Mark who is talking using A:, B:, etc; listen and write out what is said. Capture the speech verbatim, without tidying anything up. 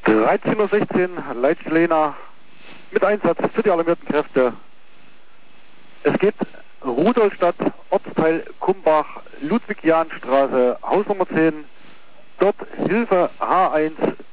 A: dreizehn Uhr sechzehn, Leitstelle Jena, mit Einsatz für die alarmierten Kräfte. Es geht Rudolstadt, Ortsteil Kumbach, Ludwig-Jahn-Straße, Hausnummer zehn, dort Hilfe H eins